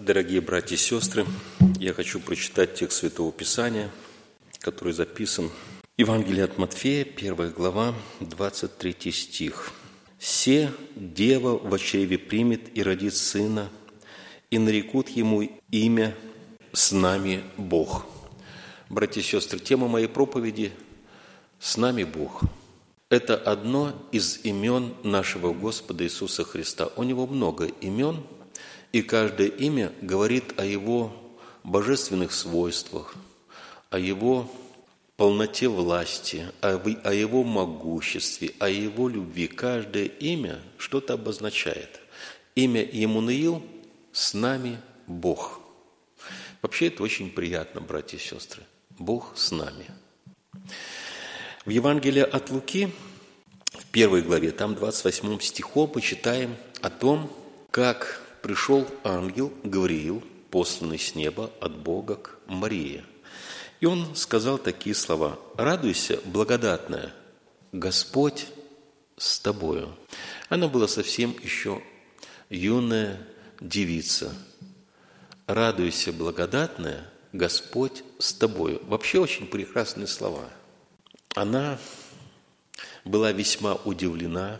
Дорогие братья и сестры, я хочу прочитать текст Святого Писания, который записан в Евангелии от Матфея, 1 глава, 23 стих. «Се дева в чреве примет и родит сына, и нарекут ему имя «С нами Бог». Братья и сестры, тема моей проповеди «С нами Бог». Это одно из имен нашего Господа Иисуса Христа. У Него много имен, и каждое имя говорит о Его божественных свойствах, о Его полноте власти, о Его могуществе, о Его любви. Каждое имя что-то обозначает. Имя Еммануил – «С нами Бог». Вообще это очень приятно, братья и сестры. Бог с нами. В Евангелии от Луки, в 1 главе, там 28 стихом мы читаем о том, как пришел ангел Гавриил, посланный с неба от Бога к Марии. И он сказал такие слова: «Радуйся, благодатная, Господь с тобою». Она была совсем еще юная девица. «Радуйся, благодатная, Господь с тобою». Вообще очень прекрасные слова. Она была весьма удивлена.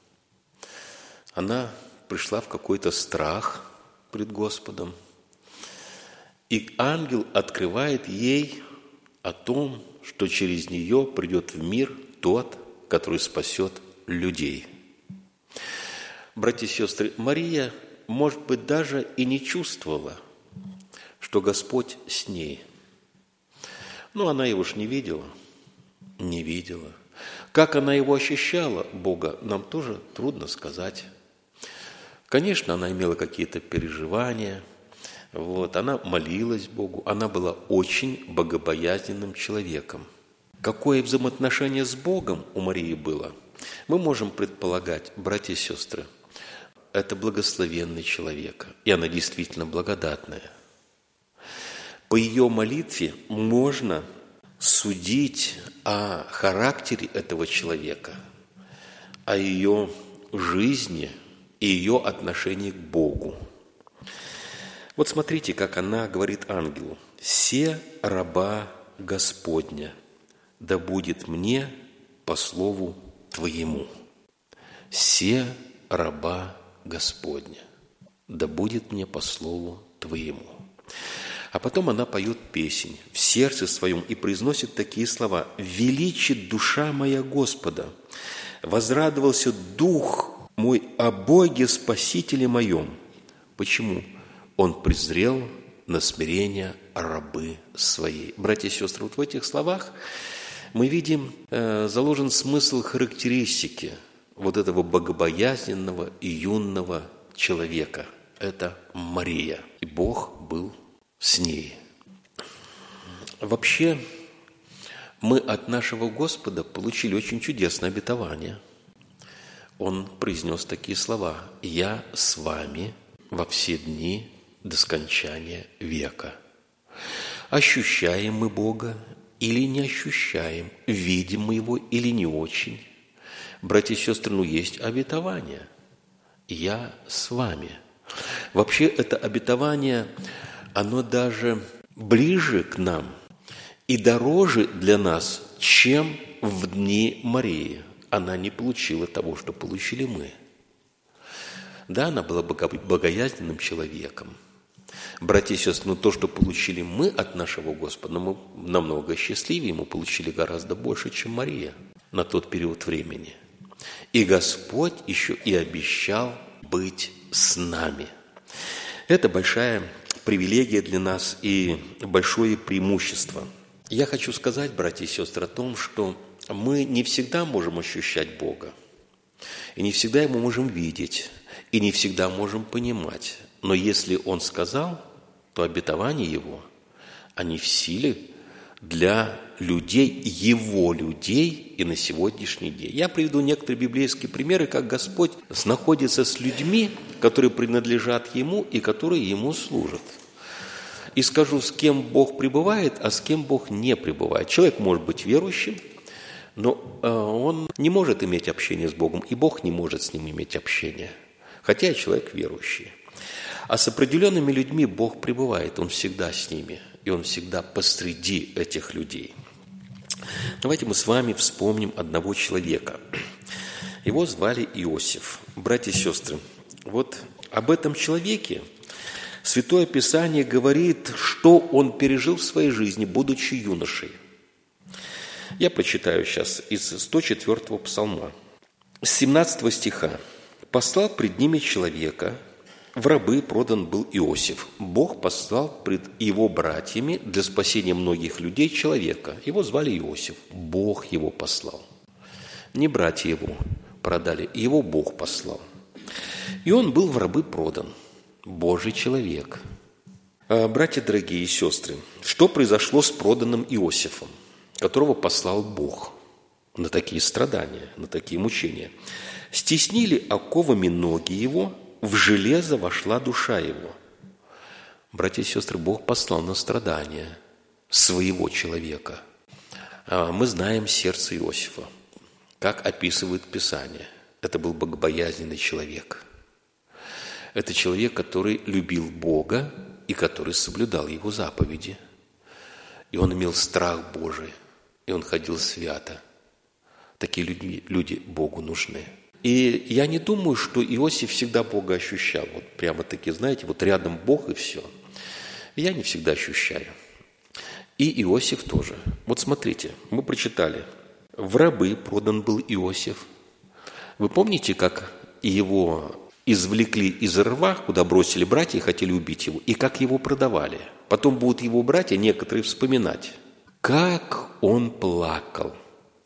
Она пришла в какой-то страх пред Господом. И ангел открывает ей о том, что через нее придет в мир тот, который спасет людей. Братья и сестры, Мария, может быть, даже и не чувствовала, что Господь с ней. Но она его ж не видела. Не видела. Как она его ощущала, Бога, нам тоже трудно сказать. Конечно, она имела какие-то переживания, она молилась Богу, она была очень богобоязненным человеком. Какое взаимоотношение с Богом у Марии было, мы можем предполагать, братья и сестры. Это благословенный человек, и она действительно благодатная. По ее молитве можно судить о характере этого человека, о ее жизни и ее отношении к Богу. Вот смотрите, как она говорит ангелу: «Се раба Господня, да будет мне по слову Твоему». «Се раба Господня, да будет мне по слову Твоему». А потом она поет песнь в сердце своем и произносит такие слова: «Величит душа моя Господа, возрадовался дух мой о Боге Спасителе моем». Почему? Он презрел на смирение рабы своей. Братья и сестры, вот в этих словах мы видим заложен смысл характеристики вот этого богобоязненного и юного человека. Это Мария. И Бог был с ней. Вообще, мы от нашего Господа получили очень чудесное обетование. Он произнес такие слова: «Я с вами во все дни до скончания века». Ощущаем мы Бога или не ощущаем? Видим мы Его или не очень? Братья и сестры, есть обетование. «Я с вами». Вообще, это обетование, оно даже ближе к нам и дороже для нас, чем в дни Марии. Она не получила того, что получили мы. Да, она была богоязненным человеком. Братья и сестры, но то, что получили мы от нашего Господа, мы намного счастливее, мы получили гораздо больше, чем Мария на тот период времени. И Господь еще и обещал быть с нами. Это большая привилегия для нас и большое преимущество. Я хочу сказать, братья и сестры, о том, что мы не всегда можем ощущать Бога, и не всегда Его можем видеть, и не всегда можем понимать. Но если Он сказал, то обетования Его, они в силе для людей, Его людей и на сегодняшний день. Я приведу некоторые библейские примеры, как Господь находится с людьми, которые принадлежат Ему и которые Ему служат. И скажу, с кем Бог пребывает, а с кем Бог не пребывает. Человек может быть верующим, но он не может иметь общение с Богом, и Бог не может с ним иметь общение, хотя и человек верующий. А с определенными людьми Бог пребывает, Он всегда с ними, и Он всегда посреди этих людей. Давайте мы с вами вспомним одного человека. Его звали Иосиф. Братья и сестры, вот об этом человеке Святое Писание говорит, что он пережил в своей жизни, будучи юношей. Я прочитаю сейчас из 104-го псалма, с 17 стиха. «Послал пред ними человека, в рабы продан был Иосиф. Бог послал пред его братьями для спасения многих людей человека. Его звали Иосиф. Бог его послал. Не братья его продали, его Бог послал. И он был в рабы продан. Божий человек». Братья дорогие и сестры, что произошло с проданным Иосифом, которого послал Бог на такие страдания, на такие мучения? «Стеснили оковами ноги его, в железо вошла душа его». Братья и сестры, Бог послал на страдания своего человека. Мы знаем сердце Иосифа, как описывает Писание. Это был богобоязненный человек. Это человек, который любил Бога и который соблюдал Его заповеди. И он имел страх Божий, и он ходил свято. Такие люди Богу нужны. И я не думаю, что Иосиф всегда Бога ощущал. Вот прямо-таки, знаете, вот рядом Бог и все. Я не всегда ощущаю. И Иосиф тоже. Вот смотрите, мы прочитали. В рабы продан был Иосиф. Вы помните, как его извлекли из рва, куда бросили братья и хотели убить его, и как его продавали? Потом будут его братья некоторые вспоминать, как он плакал.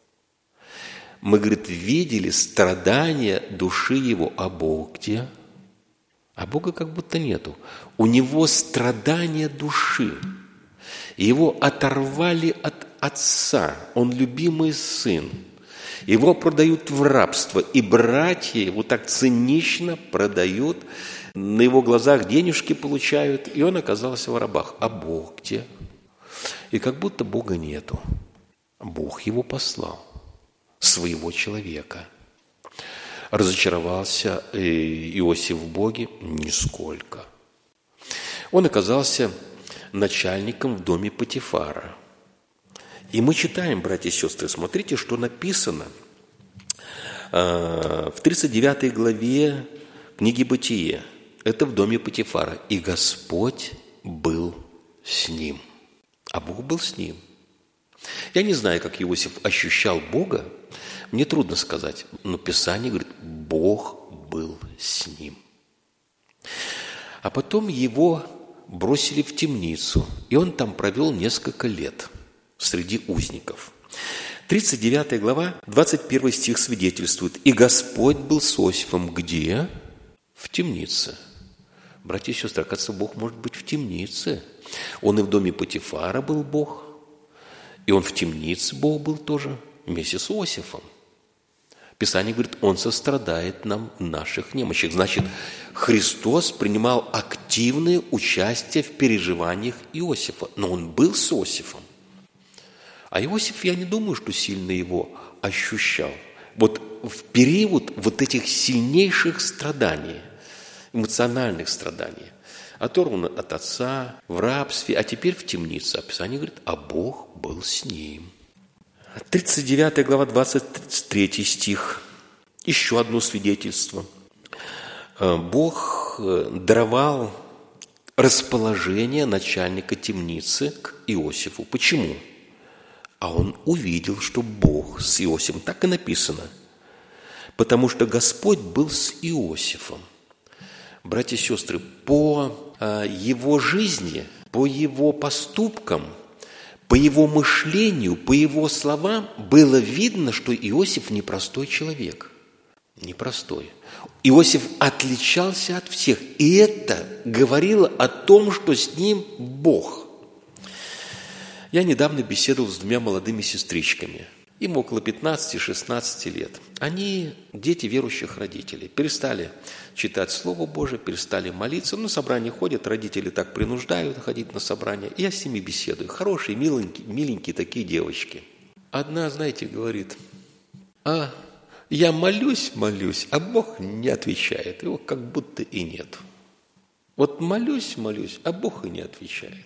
Мы, говорит, видели страдания души его, а Бог где? А Бога как будто нету. У него страдания души. Его оторвали от отца, он любимый сын. Его продают в рабство, и братья его так цинично продают, на его глазах денежки получают, и он оказался в рабах. А Бог где? И как будто Бога нету. Бог его послал, своего человека. Разочаровался Иосиф в Боге? Нисколько. Он оказался начальником в доме Потифара. И мы читаем, братья и сестры, смотрите, что написано в 39 главе книги Бытие. Это в доме Потифара. «И Господь был с ним». А Бог был с ним. Я не знаю, как Иосиф ощущал Бога, мне трудно сказать, но Писание говорит, Бог был с ним. А потом его бросили в темницу, и он там провел несколько лет среди узников. 39 глава, 21 стих свидетельствует. «И Господь был с Иосифом где? В темнице». Братья и сестры, оказывается, Бог может быть в темнице. Он и в доме Потифара был Бог, и он в темнице Бог был тоже, вместе с Иосифом. Писание говорит, Он сострадает нам в наших немощах. Значит, Христос принимал активное участие в переживаниях Иосифа, но Он был с Иосифом. А Иосиф, я не думаю, что сильно его ощущал. Вот в период вот этих сильнейших страданий, эмоциональных страданий, оторван от отца, в рабстве, а теперь в темнице. А Писание говорит, а Бог был с ним. 39 глава, 23 стих. Еще одно свидетельство. Бог даровал расположение начальника темницы к Иосифу. Почему? А он увидел, что Бог с Иосифом. Так и написано. Потому что Господь был с Иосифом. Братья и сестры, по его жизни, по его поступкам, по его мышлению, по его словам было видно, что Иосиф непростой человек. Непростой. Иосиф отличался от всех. И это говорило о том, что с ним Бог. Я недавно беседовал с двумя молодыми сестричками. Им около 15-16 лет. Они дети верующих родителей. Перестали читать Слово Божие, перестали молиться. На собрания ходят, родители так принуждают ходить на собрания. И я с ними беседую. Хорошие, миленькие такие девочки. Одна, знаете, говорит, я молюсь, а Бог не отвечает. Его как будто и нет. Вот молюсь, а Бог и не отвечает.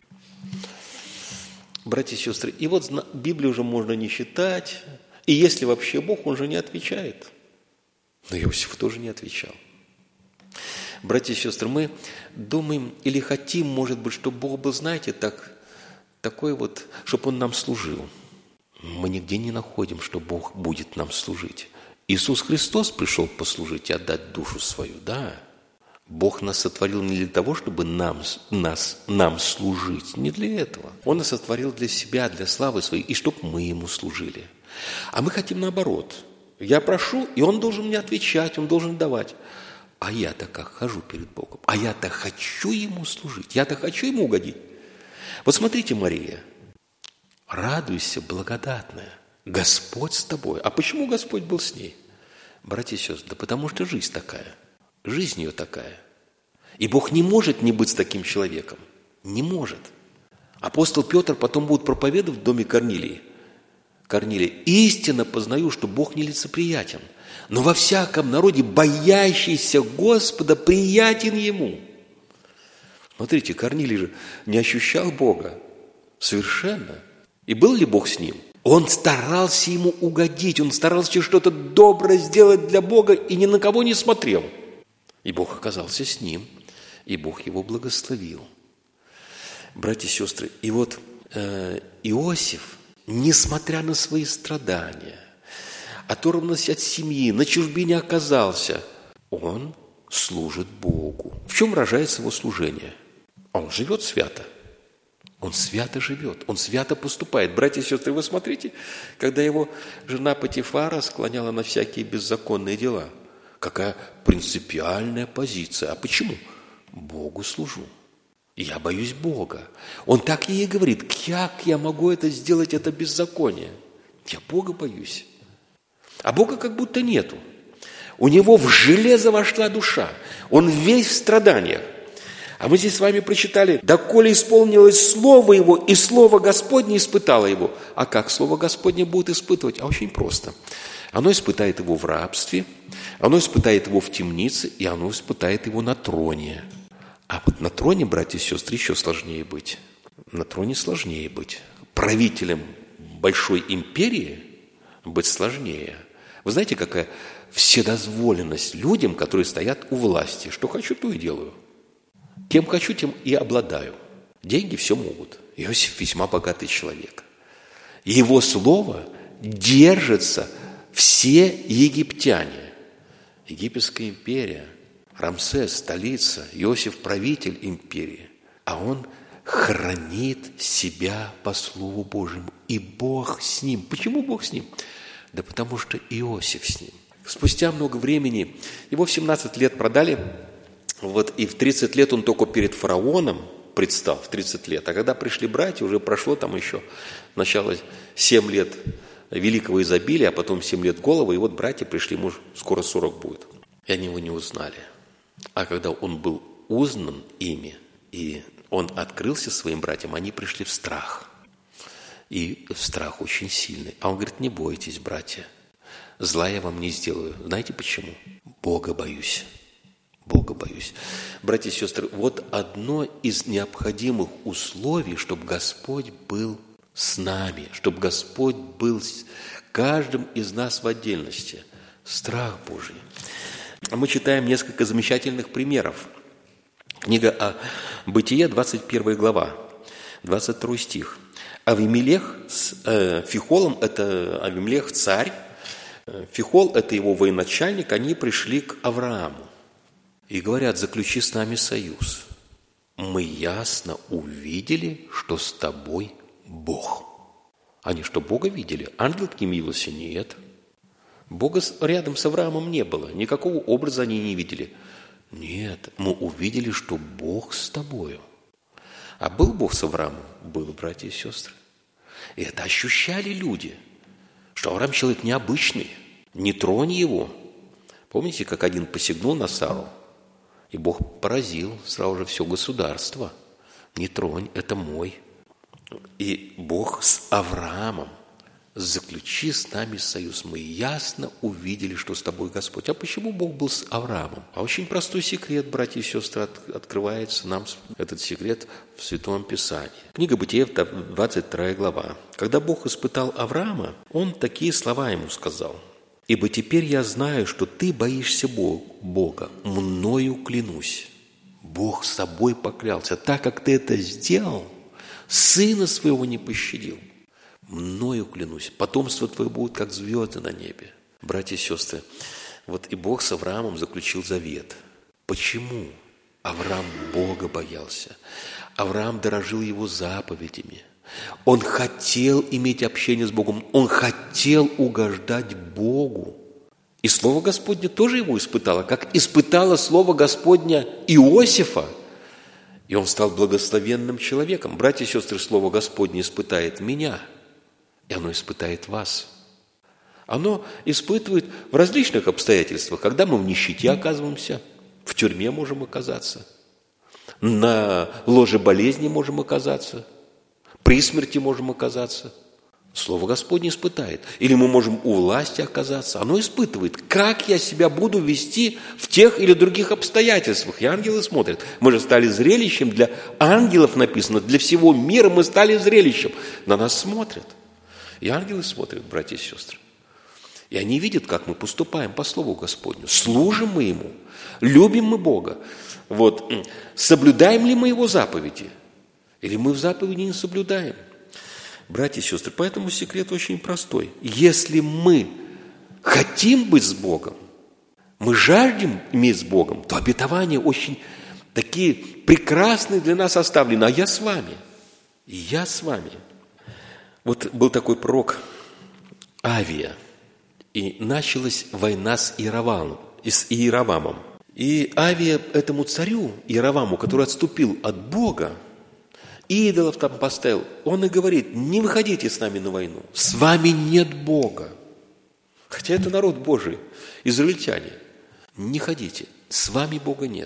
Братья и сестры, и вот Библию уже можно не читать, и если вообще Бог, Он же не отвечает. Но Иосиф тоже не отвечал. Братья и сестры, мы думаем или хотим, может быть, чтобы Бог был, знаете, такой вот, чтобы Он нам служил. Мы нигде не находим, что Бог будет нам служить. Иисус Христос пришел послужить и отдать душу свою, да. Бог нас сотворил не для того, чтобы нам служить, не для этого. Он нас сотворил для себя, для славы своей, и чтобы мы Ему служили. А мы хотим наоборот. Я прошу, и Он должен мне отвечать, Он должен давать. А я-то как хожу перед Богом? А я-то хочу Ему служить, я-то хочу Ему угодить. Вот смотрите, Мария, радуйся, благодатная, Господь с тобой. А почему Господь был с ней? Братья и сестры, да потому что жизнь такая. Жизнь ее такая. И Бог не может не быть с таким человеком. Не может. Апостол Петр потом будет проповедовать в доме Корнилии. Корнилия, истинно познаю, что Бог нелицеприятен, но во всяком народе боящийся Господа приятен Ему. Смотрите, Корнилий же не ощущал Бога совершенно. И был ли Бог с ним? Он старался ему угодить, он старался что-то доброе сделать для Бога и ни на кого не смотрел. И Бог оказался с ним, и Бог его благословил. Братья и сестры, и вот Иосиф, несмотря на свои страдания, оторванность от семьи, на чужбине оказался, он служит Богу. В чем выражается его служение? Он живет свято. Он свято живет, он свято поступает. Братья и сестры, вы смотрите, когда его жена Потифара склоняла на всякие беззаконные дела. Какая принципиальная позиция. А почему? Богу служу. Я боюсь Бога. Он так ей говорит, как я могу это сделать, это беззаконие? Я Бога боюсь. А Бога как будто нету. У него в железо вошла душа. Он весь в страданиях. А мы здесь с вами прочитали, «Доколе исполнилось Слово Его, и Слово Господне испытало Его». А как Слово Господне будет испытывать? А очень просто. Оно испытает его в рабстве, оно испытает его в темнице, и оно испытает его на троне. А вот на троне, братья и сестры, еще сложнее быть. На троне сложнее быть. Правителем большой империи быть сложнее. Вы знаете, какая вседозволенность людям, которые стоят у власти? Что хочу, то и делаю. Кем хочу, тем и обладаю. Деньги все могут. Иосиф весьма богатый человек. Его слово держатся все египтяне. Египетская империя, Рамсес, столица, Иосиф, правитель империи. А он хранит себя по Слову Божьему. И Бог с ним. Почему Бог с ним? Да потому что Иосиф с ним. Спустя много времени, его в 17 лет продали, вот, и в 30 лет он только перед фараоном предстал, в 30 лет. А когда пришли братья, уже прошло там еще начало 7 лет великого изобилия, а потом 7 лет голода, и вот братья пришли, ему скоро 40 будет. И они его не узнали. А когда он был узнан ими, и он открылся своим братьям, они пришли в страх. И в страх очень сильный. А он говорит, не бойтесь, братья, зла я вам не сделаю. Знаете почему? Бога боюсь. Бога боюсь. Братья и сестры, вот одно из необходимых условий, чтобы Господь был с нами, чтобы Господь был с каждым из нас в отдельности. Страх Божий. Мы читаем несколько замечательных примеров. Книга о Бытие, 21 глава, 22 стих. Авимелех с Фихолом, это Авимелех царь, Фихол – это его военачальник, они пришли к Аврааму. И говорят, заключи с нами союз. Мы ясно увидели, что с тобой Бог. Они что, Бога видели? Ангел к ним явился? Нет. Бога рядом с Авраамом не было. Никакого образа они не видели. Нет, мы увидели, что Бог с тобою. А был Бог с Авраамом? Был, братья и сестры. И это ощущали люди, что Авраам человек необычный. Не тронь его. Помните, как один посягнул на Сару? И Бог поразил сразу же все государство. Не тронь, это мой. И Бог с Авраамом. заключи с нами союз. Мы ясно увидели, что с тобой Господь. А почему Бог был с Авраамом? А очень простой секрет, братья и сестры, открывается нам этот секрет в Святом Писании. Книга Бытия, 22 глава. Когда Бог испытал Авраама, Он такие слова ему сказал. «Ибо теперь я знаю, что ты боишься Бога, мною клянусь». Бог с собой поклялся, так как ты это сделал, сына своего не пощадил. Мною клянусь, потомство твое будет, как звезды на небе. Братья и сестры, вот и Бог с Авраамом заключил завет. Почему Авраам Бога боялся? Авраам дорожил его заповедями. Он хотел иметь общение с Богом, он хотел угождать Богу. И Слово Господне тоже его испытало, как испытало Слово Господня Иосифа. И он стал благословенным человеком. Братья и сестры, Слово Господне испытает меня, и оно испытает вас. Оно испытывает в различных обстоятельствах, когда мы в нищете оказываемся, в тюрьме можем оказаться, на ложе болезни можем оказаться, при смерти можем оказаться. Слово Господне испытает. Или мы можем у власти оказаться. Оно испытывает, как я себя буду вести в тех или других обстоятельствах. И ангелы смотрят. Мы же стали зрелищем для ангелов, написано, для всего мира мы стали зрелищем. На нас смотрят. И ангелы смотрят, братья и сестры. И они видят, как мы поступаем по Слову Господню. Служим мы Ему, любим мы Бога. Вот. Соблюдаем ли мы Его заповеди? Или мы в заповеди не соблюдаем? Братья и сестры, поэтому секрет очень простой. Если мы хотим быть с Богом, мы жаждем иметь с Богом, то обетования очень такие прекрасные для нас оставлены. А я с вами. И я с вами. Вот был такой пророк Авия, и началась война с Иеровамом. И Авия этому царю, Иероваму, который отступил от Бога, идолов там поставил, он и говорит: не выходите с нами на войну, с вами нет Бога. Хотя это народ Божий, израильтяне. Не ходите, с вами Бога нет.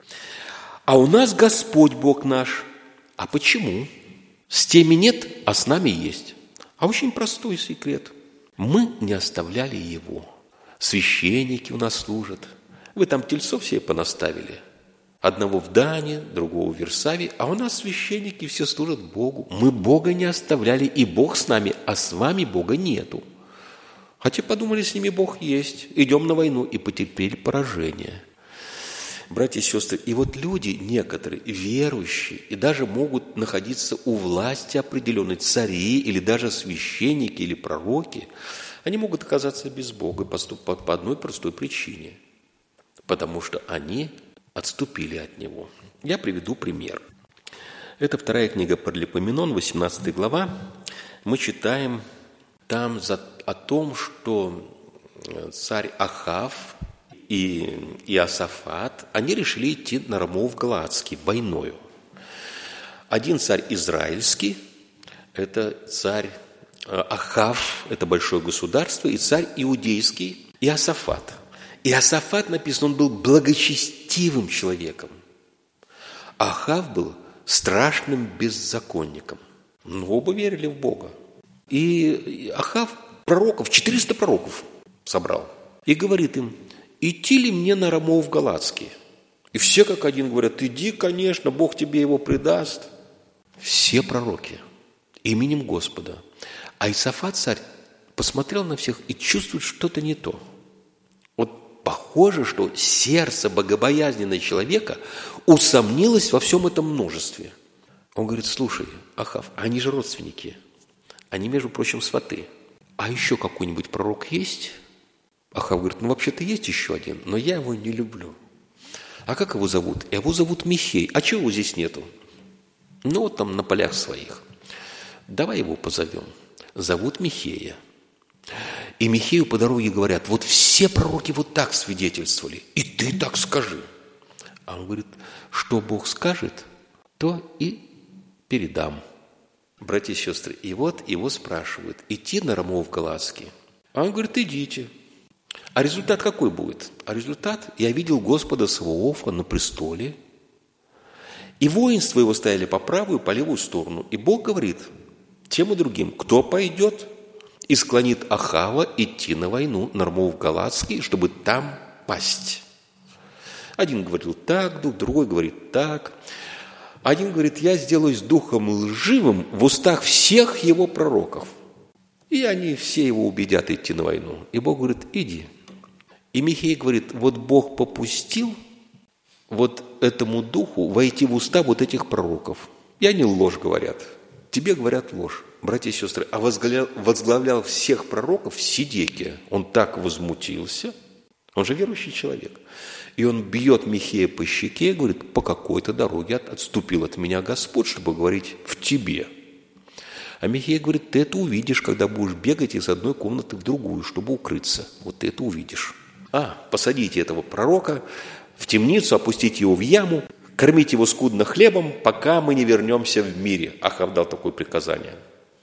А у нас Господь Бог наш. А почему? С теми нет, а с нами есть. А очень простой секрет. Мы не оставляли Его. Священники у нас служат. Вы там тельцов себе понаставили. Одного в Дане, другого в Версаве, а у нас священники все служат Богу. Мы Бога не оставляли, и Бог с нами, а с вами Бога нету. Хотя подумали, с ними Бог есть. Идем на войну и потерпели поражение. Братья и сестры, и вот люди некоторые, верующие, и даже могут находиться у власти определенной, цари, или даже священники, или пророки, они могут оказаться без Бога по одной простой причине. Потому что они отступили от Него. Я приведу пример. Это 2 книга Паралипоменон, 18 глава. Мы читаем там о том, что царь Ахав и Иосафат, они решили идти на Рамов Галаадский войною. Один царь израильский, это царь Ахав, это большое государство, и царь иудейский Иосафат. Иосафат, написано, он был благочестивым человеком. Ахав был страшным беззаконником. Но оба верили в Бога. И Ахав 400 пророков собрал. И говорит им: идти ли мне на Рамов Галаадский? И все как один говорят: иди, конечно, Бог тебе его предаст. Все пророки именем Господа. А Иосафат, царь, посмотрел на всех и чувствует что-то не то. Похоже, что сердце богобоязненного человека усомнилось во всем этом множестве. Он говорит: слушай, Ахав, они же родственники. Они, между прочим, сваты. А еще какой-нибудь пророк есть? Ахав говорит: вообще-то есть еще один, но я его не люблю. А как его зовут? Его зовут Михей. А чего его здесь нету? Вот там на полях своих. Давай его позовем. Зовут Михея. И Михею по дороге говорят: вот все пророки вот так свидетельствовали, и ты так скажи. А он говорит: что Бог скажет, то и передам. Братья и сестры, и вот его спрашивают: идти на Рамов Галаадский? А он говорит: идите. А результат какой будет? А результат: я видел Господа Саваофа на престоле, и воинство его стояли по правую и по левую сторону. И Бог говорит тем и другим: кто пойдет, и склонит Ахава идти на войну на Рмов Галатский, чтобы там пасть. Один говорил так, другой говорит так. Один говорит, я сделаюсь духом лживым в устах всех его пророков. И они все его убедят идти на войну. И Бог говорит, иди. И Михей говорит, вот Бог попустил вот этому духу войти в уста вот этих пророков. И они ложь говорят. Тебе говорят ложь. Братья и сестры, а возглавлял всех пророков Сидекия. Он так возмутился. Он же верующий человек. И он бьет Михея по щеке и говорит, по какой-то дороге отступил от меня Господь, чтобы говорить в тебе. А Михей говорит, ты это увидишь, когда будешь бегать из одной комнаты в другую, чтобы укрыться. Вот ты это увидишь. Посадите этого пророка в темницу, опустите его в яму, кормите его скудно хлебом, пока мы не вернемся в мире. Ахав дал такое приказание.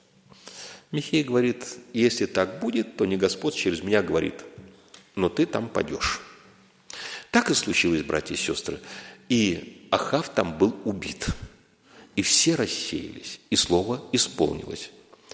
Михей говорит, если так будет, то не Господь через меня говорит, но ты там падешь. Так и случилось, братья и сестры. И Ахав там был убит. И все рассеялись, и слово исполнилось.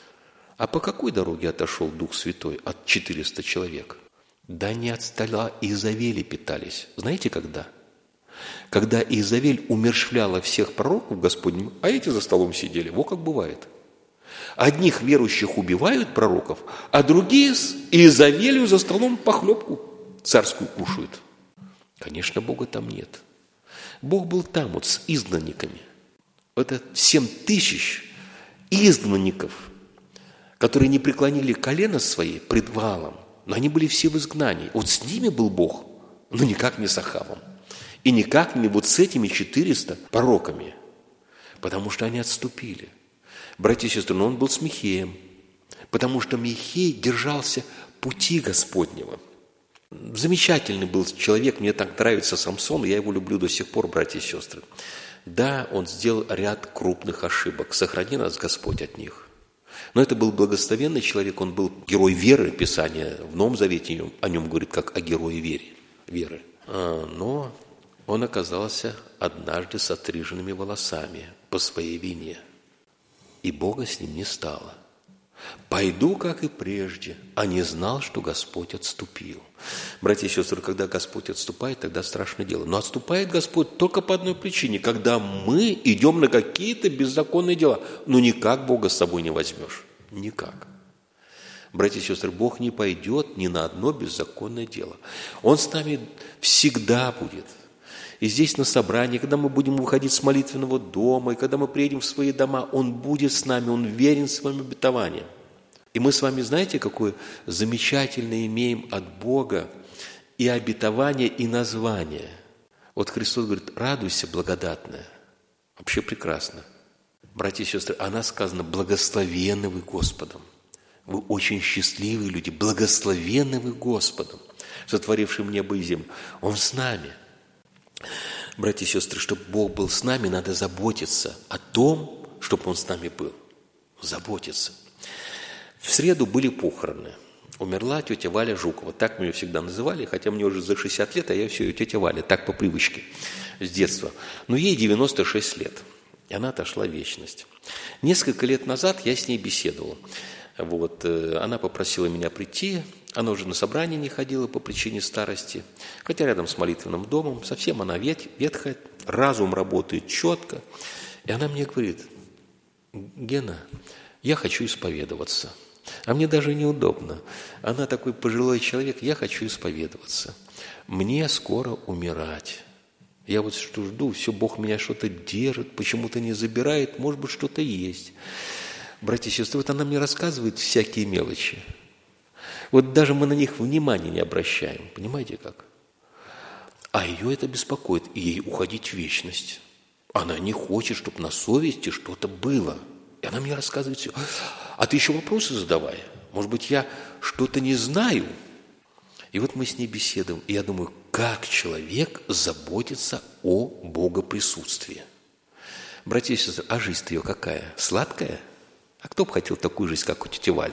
А по какой дороге отошел Дух Святой от 400 человек? Да не от стола Иезавели питались. Знаете, когда? Когда Иезавель умерщвляла всех пророков Господним, а эти за столом сидели. Вот как бывает. Одних верующих убивают пророков, а другие с Иезавелью за столом похлебку царскую кушают. Конечно, Бога там нет. Бог был там вот с изгнанниками. Это 7000 изгнанников, которые не преклонили колено свои пред Ваалом, но они были все в изгнании. Вот с ними был Бог, но никак не с Ахавом. И никак не вот с этими 400 пророками, потому что они отступили. Братья и сестры, но он был с Михеем, потому что Михей держался пути Господнего. Замечательный был человек, мне так нравится Самсон, я его люблю до сих пор, братья и сестры. Да, он сделал ряд крупных ошибок, сохрани нас, Господь, от них. Но это был благословенный человек, он был герой веры, Писание в Новом Завете о нем говорит, как о герое веры. Но он оказался однажды с отриженными волосами по своей вине, и Бога с ним не стало. «Пойду, как и прежде, а не знал, что Господь отступил». Братья и сестры, когда Господь отступает, тогда страшное дело. Но отступает Господь только по одной причине, когда мы идем на какие-то беззаконные дела. Но никак Бога с собой не возьмешь. Никак. Братья и сестры, Бог не пойдет ни на одно беззаконное дело. Он с нами всегда будет. И здесь на собрании, когда мы будем выходить с молитвенного дома, и когда мы приедем в свои дома, Он будет с нами, Он верен своим обетованиям. И мы с вами, знаете, какое замечательное имеем от Бога и обетование, и название. Вот Христос говорит, радуйся, благодатная. Вообще прекрасно. Братья и сестры, о нас сказано, благословенны вы Господом. Вы очень счастливые люди, благословенны вы Господом, сотворившим небо и землю. Он с нами. Братья и сестры, чтобы Бог был с нами, надо заботиться о том, чтобы Он с нами был. Заботиться. В среду были похороны. Умерла тетя Валя Жукова. Так мы ее всегда называли, хотя мне уже за 60 лет, а я все, тетя Валя, так по привычке, с детства. Но ей 96 лет, и она отошла в вечность. Несколько лет назад я с ней беседовал. Вот, она попросила меня прийти, она уже на собрание не ходила по причине старости, хотя рядом с молитвенным домом, совсем она ветхая, разум работает четко. И она мне говорит, Гена, я хочу исповедоваться. А мне даже неудобно. Она такой пожилой человек, я хочу исповедоваться. Мне скоро умирать. Я вот что жду, все, Бог меня что-то держит, почему-то не забирает, может быть, что-то есть. Братья и сестры, вот она мне рассказывает всякие мелочи. Вот даже мы на них внимания не обращаем. Понимаете как? А ее это беспокоит, и ей уходить в вечность. Она не хочет, чтобы на совести что-то было. И она мне рассказывает все. А ты еще вопросы задавай. Может быть, я что-то не знаю. И вот мы с ней беседуем. И я думаю, как человек заботится о богоприсутствии. Братья и сестры, а жизнь-то ее какая? Сладкая? А кто бы хотел такую жизнь, как у тети Вали?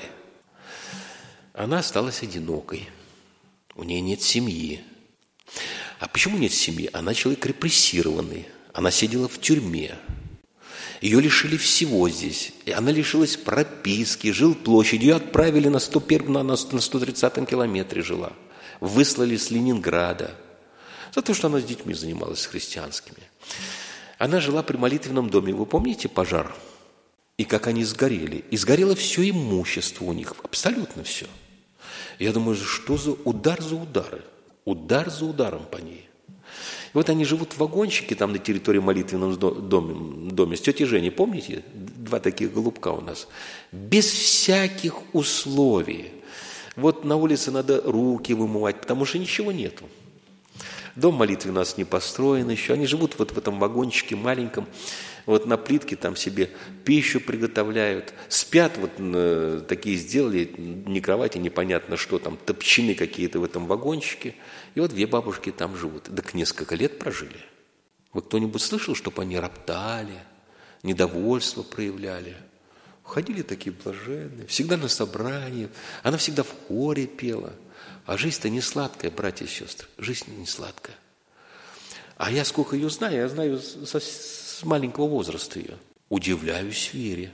Она осталась одинокой. У нее нет семьи. А почему нет семьи? Она человек репрессированный. Она сидела в тюрьме. Ее лишили всего здесь. И она лишилась прописки, жилплощади. Ее отправили на 130-м километре жила. Выслали с Ленинграда. За то, что она с детьми занималась христианскими. Она жила при молитвенном доме. Вы помните пожар? И как они сгорели? И сгорело все имущество у них. Абсолютно все. Я думаю, что за удары? Удар за ударом по ней. И вот они живут в вагончике там на территории молитвенного доме с тетей Женей. Помните? 2 таких голубка у нас. Без всяких условий. Вот на улице надо руки вымывать, потому что ничего нету. Дом молитвы у нас не построен еще. Они живут вот в этом вагончике маленьком. Вот на плитке там себе пищу приготовляют. Спят, вот такие сделали, не кровати, непонятно что там, топчины какие-то в этом вагончике. И вот 2 бабушки там живут. Так несколько лет прожили. Вы кто-нибудь слышал, чтобы они роптали, недовольство проявляли? Ходили такие блаженные, всегда на собрании. Она всегда в хоре пела. А жизнь-то не сладкая, братья и сестры. Жизнь не сладкая. А я сколько ее знаю, я знаю с маленького возраста ее. Удивляюсь вере.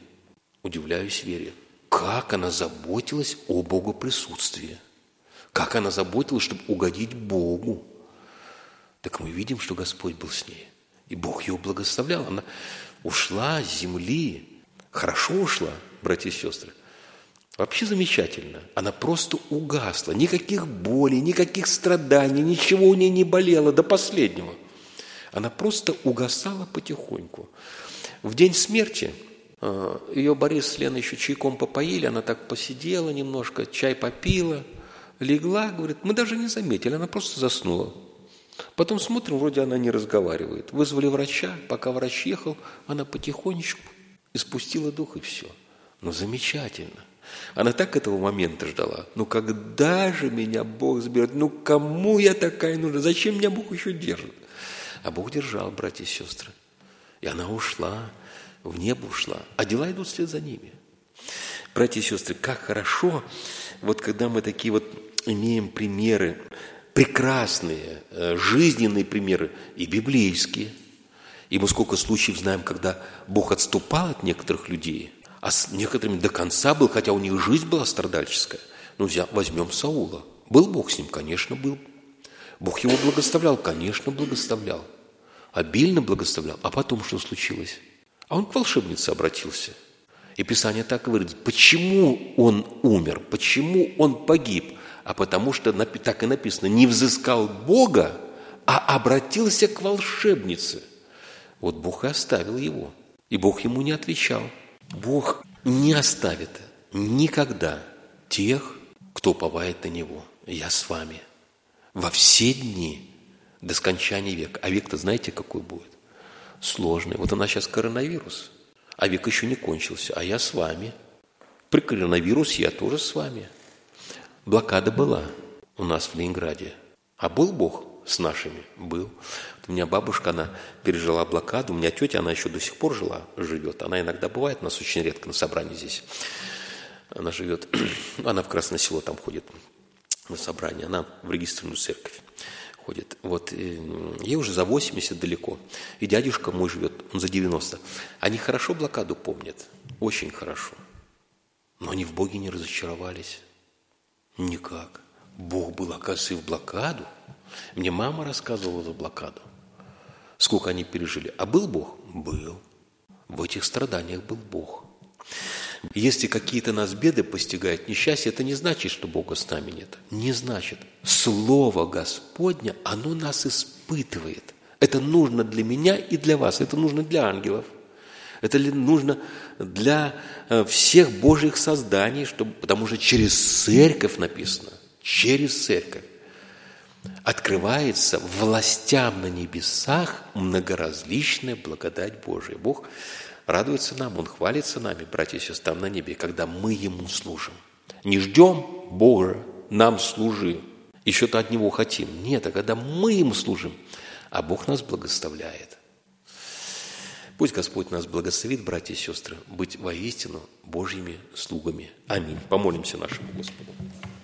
Как она заботилась о богоприсутствии. Как она заботилась, чтобы угодить Богу. Так мы видим, что Господь был с ней. И Бог ее благословлял. Она ушла с земли. Хорошо ушла, братья и сестры. Вообще замечательно. Она просто угасла. Никаких болей, никаких страданий, ничего у нее не болело до последнего. Она просто угасала потихоньку. В день смерти ее Борис с Леной еще чайком попоили, она так посидела немножко, чай попила, легла, говорит, мы даже не заметили, она просто заснула. Потом смотрим, вроде она не разговаривает. Вызвали врача, пока врач ехал, она потихонечку испустила дух и все. Ну, замечательно. Она так этого момента ждала. Ну, когда же меня Бог заберет? Ну, кому я такая нужна? Зачем меня Бог еще держит? А Бог держал, братья и сестры. И она ушла, в небо ушла. А дела идут вслед за ними. Братья и сестры, как хорошо, вот когда мы такие вот имеем примеры, прекрасные, жизненные примеры и библейские. И мы сколько случаев знаем, когда Бог отступал от некоторых людей, а с некоторыми до конца был, хотя у них жизнь была страдальческая. Ну, возьмем Саула. Был Бог с ним? Конечно, был. Бог его благословлял? Конечно, благословлял. Обильно благословлял. А потом что случилось? А он к волшебнице обратился. И Писание так говорит, почему он умер, почему он погиб? А потому что так и написано, не взыскал Бога, а обратился к волшебнице. Вот Бог и оставил его. И Бог ему не отвечал. Бог не оставит никогда тех, кто уповает на Него. Я с вами во все дни до скончания века. А век-то знаете, какой будет? Сложный. Вот у нас сейчас коронавирус, а век еще не кончился. А я с вами. При коронавирусе я тоже с вами. Блокада была у нас в Ленинграде. А был Бог с нашими? Был. У меня бабушка, она пережила блокаду. У меня тетя, она еще до сих пор живет. Она иногда бывает, у нас очень редко на собрании здесь. Она живет, она в Красное Село там ходит на собрание. Она в регистрированную церковь ходит. Вот, ей уже за 80 далеко. И дядюшка мой живет, он за 90. Они хорошо блокаду помнят. Очень хорошо. Но они в Боге не разочаровались. Никак. Бог был, оказывается, и в блокаду. Мне мама рассказывала за блокаду. Сколько они пережили. А был Бог? Был. В этих страданиях был Бог. Если какие-то нас беды постигают, несчастье, это не значит, что Бога с нами нет. Не значит. Слово Господне, оно нас испытывает. Это нужно для меня и для вас. Это нужно для ангелов. Это нужно для всех Божьих созданий, потому что через церковь написано, через церковь открывается властям на небесах многоразличная благодать Божия. Бог радуется нам, Он хвалится нами, братья и сестры, там на небе, когда мы Ему служим. Не ждем Бога, нам служи, и что-то от Него хотим. Нет, а когда мы Ему служим, а Бог нас благословляет. Пусть Господь нас благословит, братья и сестры, быть воистину Божьими слугами. Аминь. Помолимся нашему Господу.